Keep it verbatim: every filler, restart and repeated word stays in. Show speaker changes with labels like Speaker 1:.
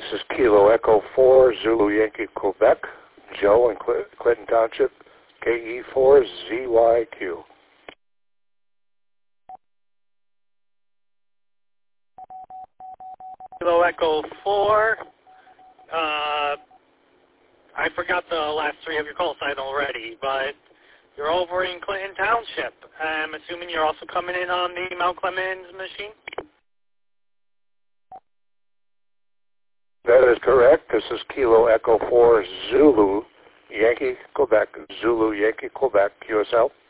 Speaker 1: is Kilo Echo four, Zulu Yankee, Quebec. Joe in Cl Clinton Township, K E four Z Y Q.
Speaker 2: Kilo Echo four. Uh, I forgot the last three of your call sign already, but you're over in Clinton Township. I'm assuming you're also coming in on the Mount Clemens machine?
Speaker 1: That is correct. This is Kilo Echo four, Zulu Yankee, Quebec. Zulu Yankee, Quebec, Q S L.